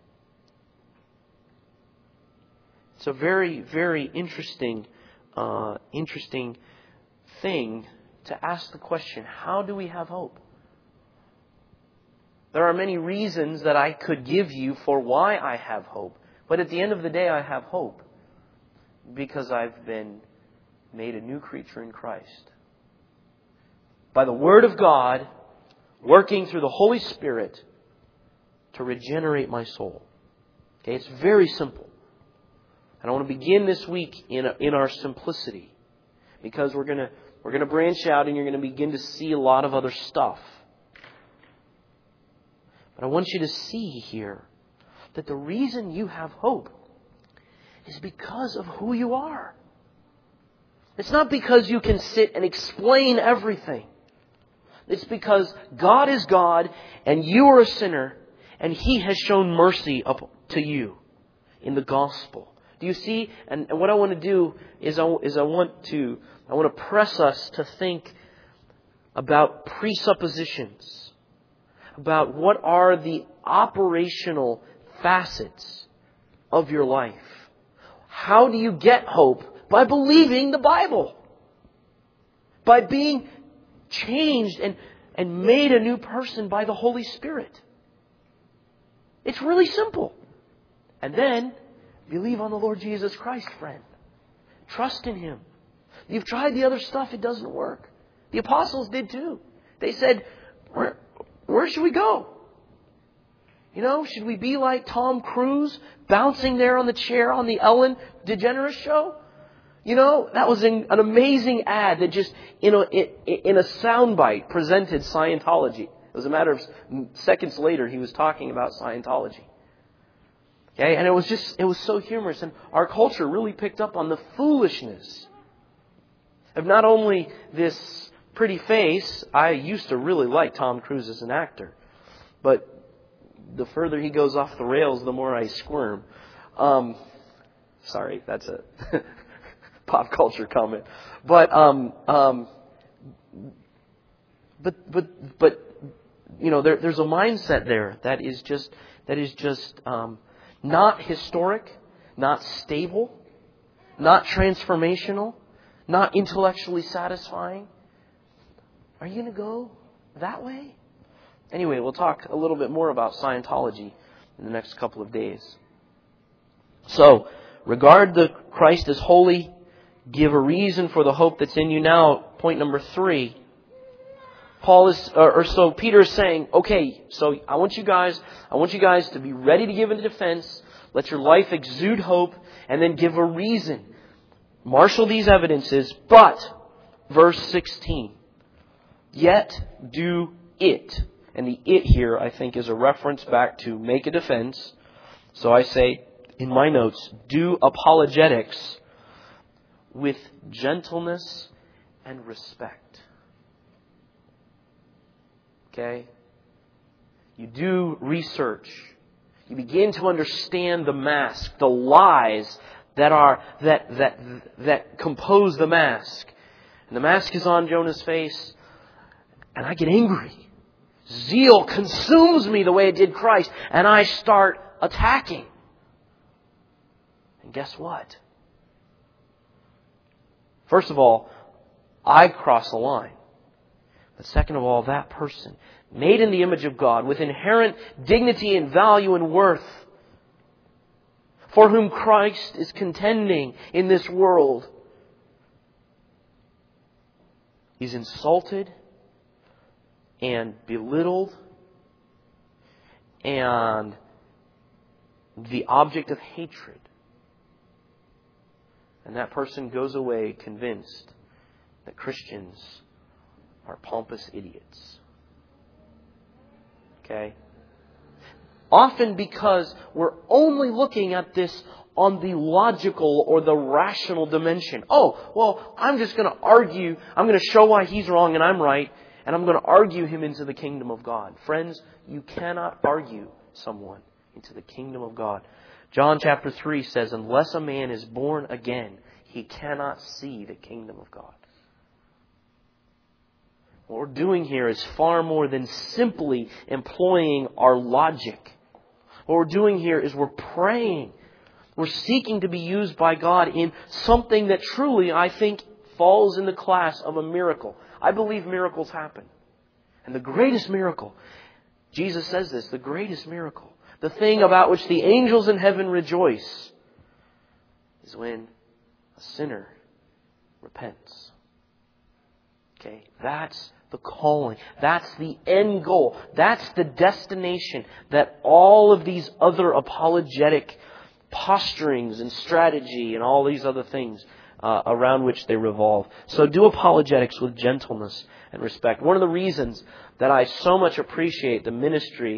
Speaker 1: It's a very, very interesting, uh, interesting thing to ask the question, how do we have hope? There are many reasons that I could give you for why I have hope. But at the end of the day, I have hope because I've been made a new creature in Christ. By the Word of God, working through the Holy Spirit to regenerate my soul. Okay, it's very simple. And I want to begin this week in a, in our simplicity, because we're going to we're going to branch out and you're going to begin to see a lot of other stuff. But I want you to see here that the reason you have hope is because of who you are. It's not because you can sit and explain everything. It's because God is God and you are a sinner and He has shown mercy up to you in the gospel. Do you see? And, and what I want to do is I, is I want to I want to press us to think about presuppositions, about what are the operational facets of your life. How do you get hope? By believing the Bible. By being changed and, and made a new person by the Holy Spirit. It's really simple. And then, believe on the Lord Jesus Christ, friend. Trust in Him. You've tried the other stuff, it doesn't work. The apostles did too. They said, where, where should we go? You know, should we be like Tom Cruise, bouncing there on the chair on the Ellen DeGeneres show? You know, that was an, an amazing ad that just, you know, in, in a soundbite presented Scientology. It was a matter of seconds later, he was talking about Scientology. Okay, and it was just, it was so humorous. And our culture really picked up on the foolishness of not only this pretty face. I used to really like Tom Cruise as an actor. But the further he goes off the rails, the more I squirm. Um, sorry, that's a pop culture comment. But, um, um, but, but, but, you know, there, there's a mindset there that is just, that is just, um, not historic, not stable, not transformational, not intellectually satisfying. Are you going to go that way? Anyway, we'll talk a little bit more about Scientology in the next couple of days. So, regard the Christ as holy. Give a reason for the hope that's in you. Now, point number three. Paul is, or, or so Peter is saying, okay, so I want you guys, I want you guys to be ready to give a defense. Let your life exude hope, and then give a reason. Marshal these evidences, but, verse sixteen, yet do it. And the it here, I think, is a reference back to make a defense. So I say in my notes, do apologetics with gentleness and respect. Okay? You do research. You begin to understand the mask, the lies that are that that that compose the mask. And the mask is on Jonah's face, and I get angry. Zeal consumes me the way it did Christ, and I start attacking. And guess what? First of all, I cross the line. But second of all, that person, made in the image of God, with inherent dignity and value and worth, for whom Christ is contending in this world, is insulted and belittled and the object of hatred. And that person goes away convinced that Christians are pompous idiots. Okay? Often because we're only looking at this on the logical or the rational dimension. Oh, well, I'm just going to argue. I'm going to show why he's wrong and I'm right. And I'm going to argue him into the kingdom of God. Friends, you cannot argue someone into the kingdom of God. John chapter three says, unless a man is born again, he cannot see the kingdom of God. What we're doing here is far more than simply employing our logic. What we're doing here is we're praying. We're seeking to be used by God in something that truly, I think, falls in the class of a miracle. I believe miracles happen. And the greatest miracle, Jesus says this, the greatest miracle, the thing about which the angels in heaven rejoice, is when a sinner repents. Okay, that's the calling. That's the end goal. That's the destination that all of these other apologetic posturings and strategy and all these other things uh, around which they revolve. So do apologetics with gentleness and respect. One of the reasons that I so much appreciate the ministry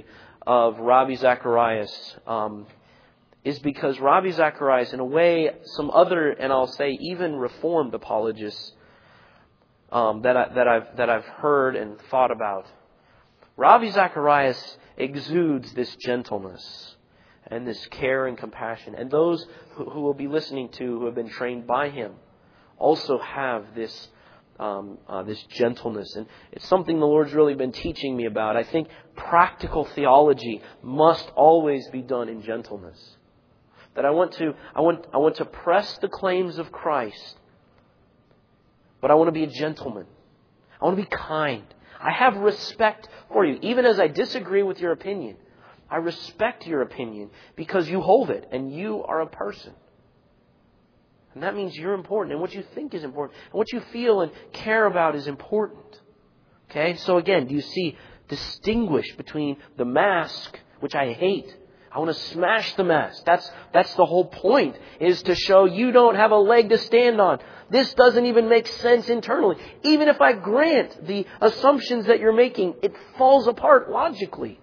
Speaker 1: of Ravi Zacharias um, is because Ravi Zacharias, in a way, some other, and I'll say even Reformed apologists um, that I, that I've that I've heard and thought about, Ravi Zacharias exudes this gentleness and this care and compassion. And those who, who will be listening to, who have been trained by him, also have this um, uh, this gentleness. And it's something the Lord's really been teaching me about. I think practical theology must always be done in gentleness. That I want to, I want, I want to press the claims of Christ, but I want to be a gentleman. I want to be kind. I have respect for you, even as I disagree with your opinion. I respect your opinion because you hold it and you are a person. And that means you're important, and what you think is important, and what you feel and care about is important. Okay? So again, do you see, distinguish between the mask, which I hate. I want to smash the mask. That's, that's the whole point, is to show you don't have a leg to stand on. This doesn't even make sense internally. Even if I grant the assumptions that you're making, it falls apart logically.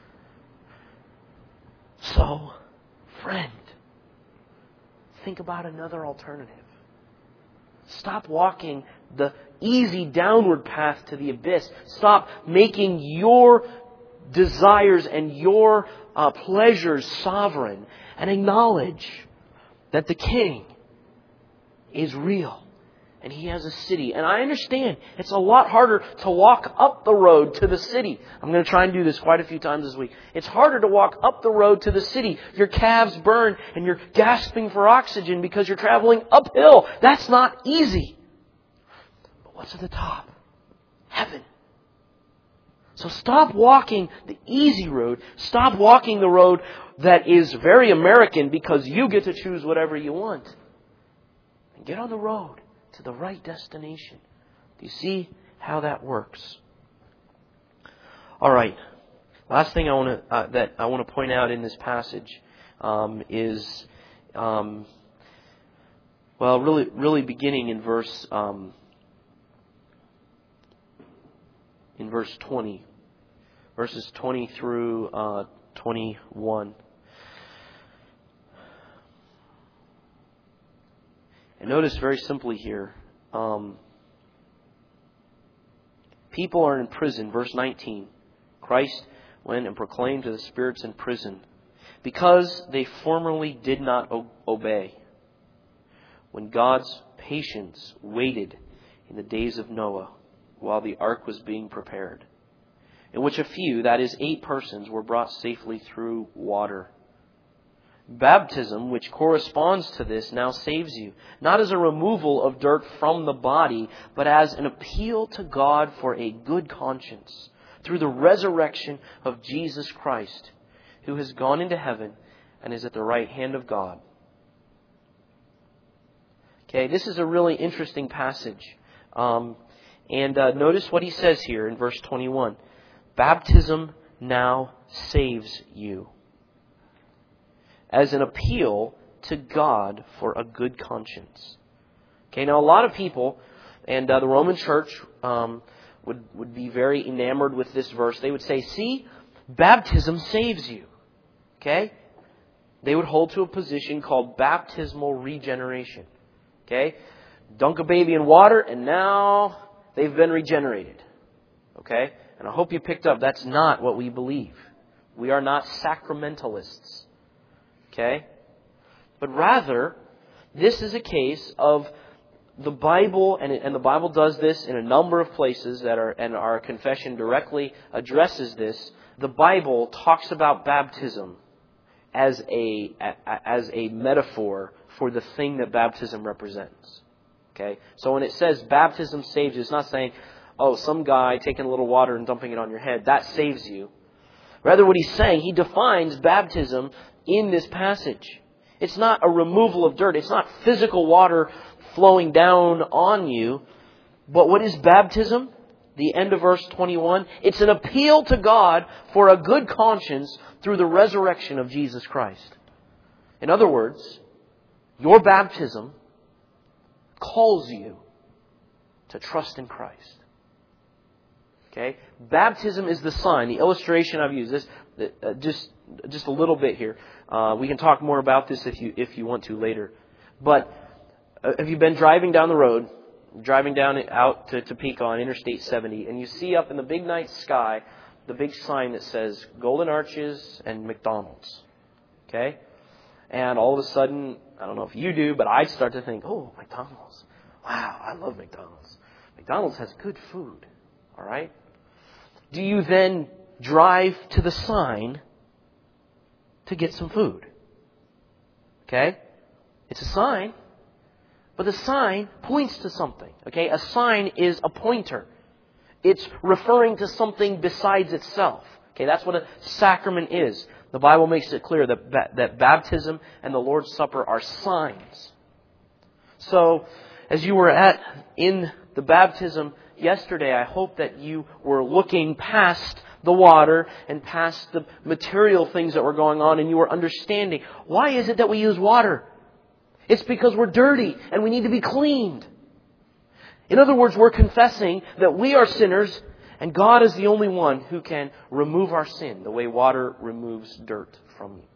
Speaker 1: So, friend, think about another alternative. Stop walking the easy downward path to the abyss. Stop making your desires and your uh, pleasures sovereign, and acknowledge that the King is real. And He has a city. And I understand it's a lot harder to walk up the road to the city. I'm going to try and do this quite a few times this week. It's harder to walk up the road to the city. Your calves burn and you're gasping for oxygen because you're traveling uphill. That's not easy. But what's at the top? Heaven. So stop walking the easy road. Stop walking the road that is very American because you get to choose whatever you want. And get on the road to the right destination. Do you see how that works? All right. Last thing I want to uh, that I want to point out in this passage um, is, um, well, really, really beginning in verse um, in verse twenty, verses twenty through uh, twenty-one. And notice very simply here, um, people are in prison. Verse nineteen, Christ went and proclaimed to the spirits in prison, because they formerly did not o- obey, when God's patience waited in the days of Noah, while the ark was being prepared, in which a few, that is eight persons, were brought safely through water. Baptism, which corresponds to this, now saves you, not as a removal of dirt from the body, but as an appeal to God for a good conscience, through the resurrection of Jesus Christ, who has gone into heaven and is at the right hand of God. Okay, this is a really interesting passage. Um, and uh, notice what he says here in verse twenty-one. Baptism now saves you, as an appeal to God for a good conscience. Okay, now a lot of people, and uh, the Roman Church um, would, would be very enamored with this verse. They would say, see, baptism saves you. Okay? They would hold to a position called baptismal regeneration. Okay? Dunk a baby in water and now they've been regenerated. Okay? And I hope you picked up, that's not what we believe. We are not sacramentalists. Okay? But rather, this is a case of the Bible, and, and the Bible does this in a number of places, that are, and our confession directly addresses this. The Bible talks about baptism as a, as a metaphor for the thing that baptism represents. Okay? So when it says baptism saves you, it's not saying, oh, some guy taking a little water and dumping it on your head, that saves you. Rather, what he's saying, he defines baptism in this passage. It's not a removal of dirt. It's not physical water flowing down on you. But what is baptism? The end of verse twenty-one. It's an appeal to God for a good conscience through the resurrection of Jesus Christ. In other words, your baptism calls you to trust in Christ. Okay? Baptism is the sign, the illustration I've used. This, uh, just just a little bit here. Uh, we can talk more about this if you if you want to later. But uh, have you been driving down the road, driving down out to Topeka on Interstate seventy, and you see up in the big night sky the big sign that says Golden Arches and McDonald's? Okay? And all of a sudden, I don't know if you do, but I'd start to think, oh, McDonald's. Wow, I love McDonald's. McDonald's has good food. All right? Do you then drive to the sign to get some food? Okay? It's a sign, but the sign points to something. Okay? A sign is a pointer. It's referring to something besides itself. Okay? That's what a sacrament is. The Bible makes it clear that that baptism and the Lord's Supper are signs. So, as you were at in the baptism yesterday, I hope that you were looking past the water and past the material things that were going on, and you were understanding, why is it that we use water? It's because we're dirty and we need to be cleaned. In other words, we're confessing that we are sinners and God is the only one who can remove our sin the way water removes dirt from you.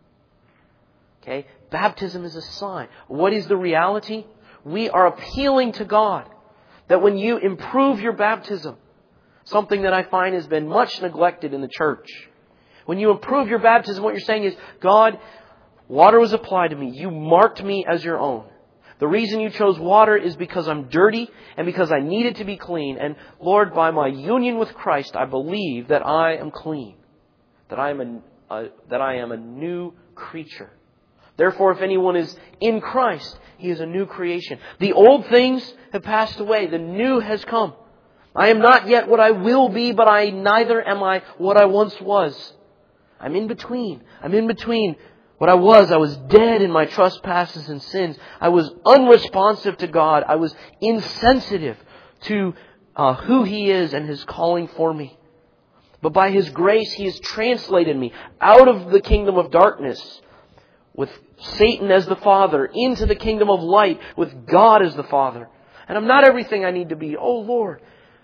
Speaker 1: Okay? Baptism is a sign. What is the reality? We are appealing to God that when you improve your baptism, something that I find has been much neglected in the church, when you improve your baptism, what you're saying is, God, water was applied to me. You marked me as your own. The reason you chose water is because I'm dirty and because I needed to be clean. And Lord, by my union with Christ, I believe that I am clean, that I am a, a, that I am a new creature. Therefore, if anyone is in Christ, he is a new creation. The old things have passed away. The new has come. I am not yet what I will be, but I neither am I what I once was. I'm in between. I'm in between what I was. I was dead in my trespasses and sins. I was unresponsive to God. I was insensitive to uh, who He is and His calling for me. But by His grace, He has translated me out of the kingdom of darkness with Satan as the father into the kingdom of light with God as the Father. And I'm not everything I need to be. Oh Lord,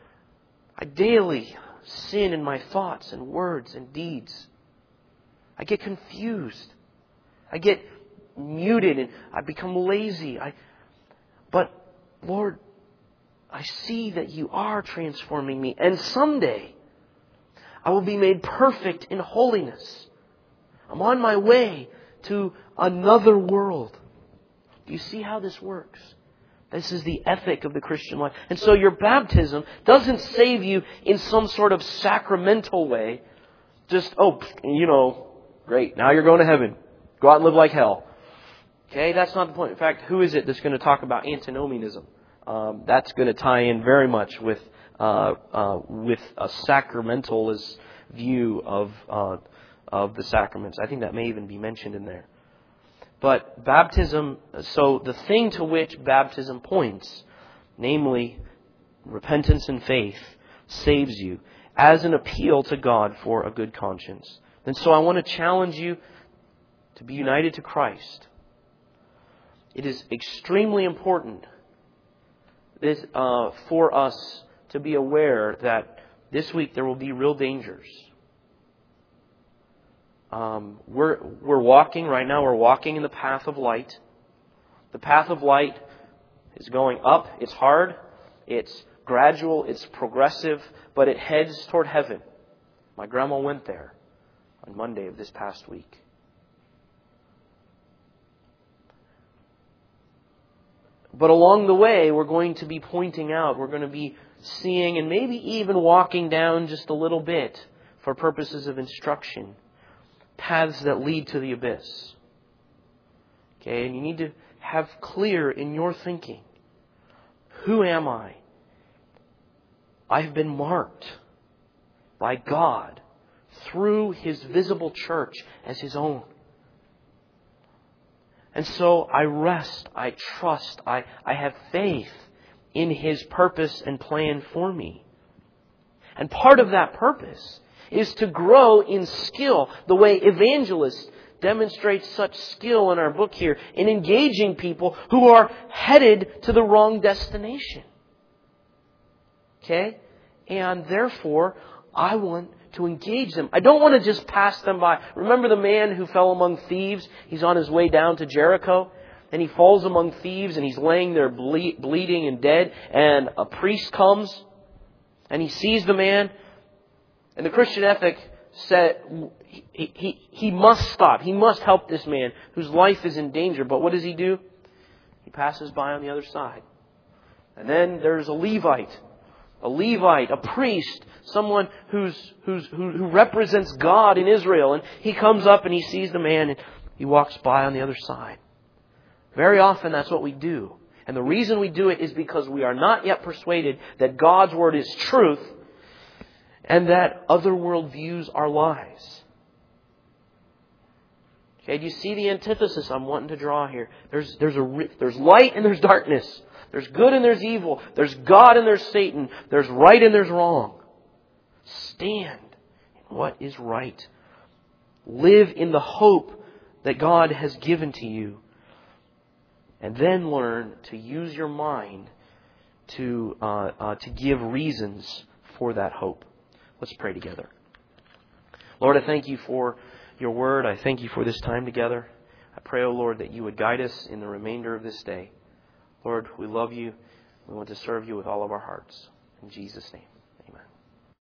Speaker 1: I daily sin in my thoughts and words and deeds. I get confused. I get muted and I become lazy. I, but Lord, I see that You are transforming me. And someday I will be made perfect in holiness. I'm on my way to another world. Do you see how this works? This is the ethic of the Christian life. And so your baptism doesn't save you in some sort of sacramental way. Just, oh, you know, great, now you're going to heaven. Go out and live like hell. Okay, that's not the point. In fact, who is it that's going to talk about antinomianism? Um, that's going to tie in very much with uh, uh, with a sacramentalist view of uh, of the sacraments. I think that may even be mentioned in there. But baptism, so the thing to which baptism points, namely repentance and faith, saves you as an appeal to God for a good conscience. And so I want to challenge you to be united to Christ. It is extremely important this, uh, for us to be aware that this week there will be real dangers. Um, we're we're walking right now. We're walking in the path of light. The path of light is going up. It's hard. It's gradual. It's progressive, but it heads toward heaven. My grandma went there on Monday of this past week. But along the way, we're going to be pointing out. We're going to be seeing, and maybe even walking down just a little bit for purposes of instruction, paths that lead to the abyss. Okay, and you need to have clear in your thinking, who am I? I've been marked by God through His visible church as His own. And so I rest, I trust, I, I have faith in His purpose and plan for me. And part of that purpose is to grow in skill, the way evangelists demonstrate such skill in our book here, in engaging people who are headed to the wrong destination. Okay? And therefore, I want to engage them. I don't want to just pass them by. Remember the man who fell among thieves? He's on his way down to Jericho. And he falls among thieves and he's laying there ble- bleeding and dead. And a priest comes and he sees the man. And the Christian ethic said he, he, he must stop. He must help this man whose life is in danger. But what does he do? He passes by on the other side. And then there's a Levite. A Levite, a priest, someone who's, who's, who, who represents God in Israel. And he comes up and he sees the man and he walks by on the other side. Very often that's what we do. And the reason we do it is because we are not yet persuaded that God's Word is truth and that other worldviews are lies. Okay, do you see the antithesis I'm wanting to draw here? There's, there's, a, there's light and there's darkness. There's good and there's evil. There's God and there's Satan. There's right and there's wrong. Stand in what is right. Live in the hope that God has given to you. And then learn to use your mind to uh, uh, to give reasons for that hope. Let's pray together. Lord, I thank you for your word. I thank you for this time together. I pray, O Lord, that you would guide us in the remainder of this day. Lord, we love you. We want to serve you with all of our hearts. In Jesus' name.